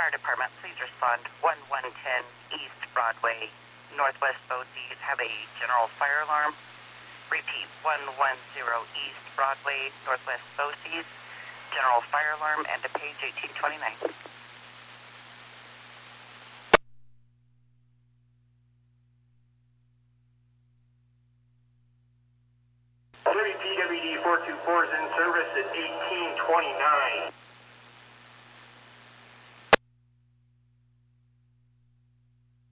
Fire Department, please respond. 1110 East Broadway, Northwest Bossies, have a general fire alarm. Repeat, 110 East Broadway, Northwest Bossies, general fire alarm, and to page 1829. PWD 424 is in service at 1829.